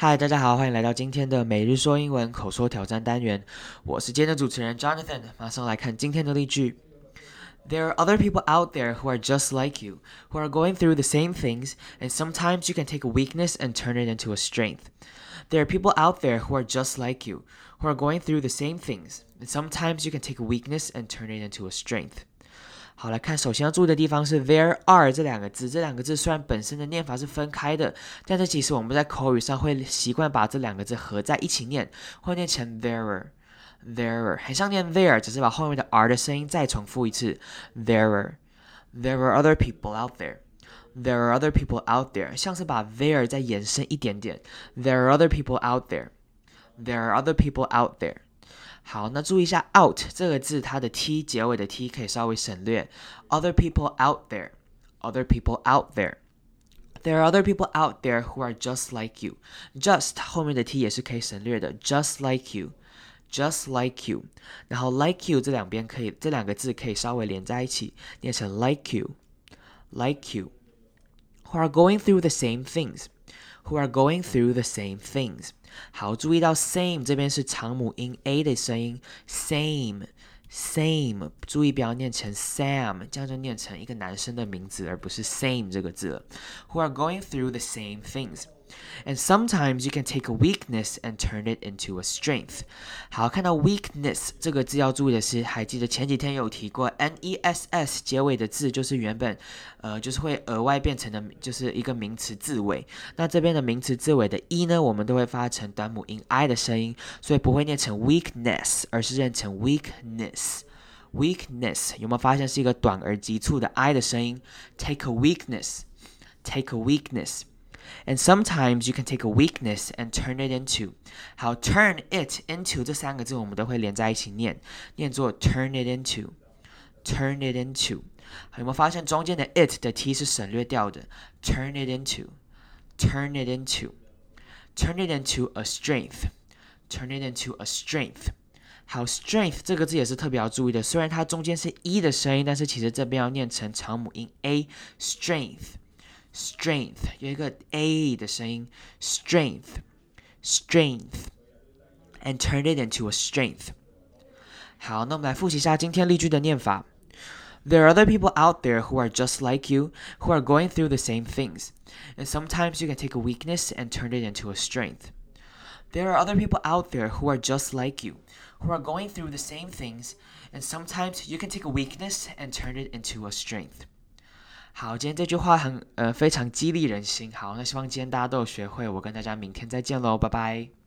嗨，大家好，欢迎来到今天的每日说英文口说挑战单元。我是今天的主持人 Jonathan，马上来看今天的例句。There are other people out there who are just like you, who are going through the same things, and sometimes you can take a weakness and turn it into a strength. There are people out there who are just like you, who are going through the same things, and sometimes you can take a weakness and turn it into a strength. 好，来看，首先要注意的地方是 there are 这两个字，这两个字虽然本身的念法是分开的，但是其实我们在口语上会习惯把这两个字合在一起念，会念成 there，很像念 there，只是把后面的 r 的声音再重复一次 there are other people out there，there are other people out there，像是把 there 再延伸一点点 there are other people out there，there are other people out there。好，那注意一下 out 这个字，它的 t 结尾的 t 可以稍微省略。Other people out there, other people out there. There are other people out there who are just like you. Just 后面的 t 也是可以省略的 ，just like you, just like you. 然后 like you 这两个字可以稍微连在一起，念成 like you, like you. Who are going through the same things, who are going through the same things.好，注意到 same 这边是长母音 a 的声音 ，same， 注意不要念成 Sam， 这样就念成一个男生的名字，而不是 same 这个字了。Who are going through the same things. And sometimes you can take a weakness and turn it into a strength. 好，看到 weakness 这个字要注意的是，还记得前几天有提过 ness 结尾的字就是原本就是会额外变成的就是一个名词字尾。那这边的名词字尾的 e 呢，我们都会发成短母音 i 的声音，所以不会念成 weakness， 而是念成 weakness。weakness 有没有发现是一个短而急促的 i 的声音 ？Take a weakness, take a weakness.And sometimes you can take a weakness and turn it into. 好 turn it into 这三个字我们都会连在一起念作 turn it into, turn it into. 好，有没有发现中间的 it 的 t 是省略掉的 turn it into, turn it into, turn it into a strength, turn it into a strength. 好 strength 这个字也是特别要注意的，虽然它中间是 e 的声音，但是其实这边要念成长母音 a strength。Strength 有一个 a 的声音 strength and turn it into a strength。 好，那我们来复习一下今天例句的念法。 There are other people out there who are just like you, who are going through the same things, and sometimes you can take a weakness and turn it into a strength. There are other people out there who are just like you, who are going through the same things, and sometimes you can take a weakness and turn it into a strength。好，今天这句话非常激励人心。好，那希望今天大家都有学会。我跟大家明天再见喽，拜拜。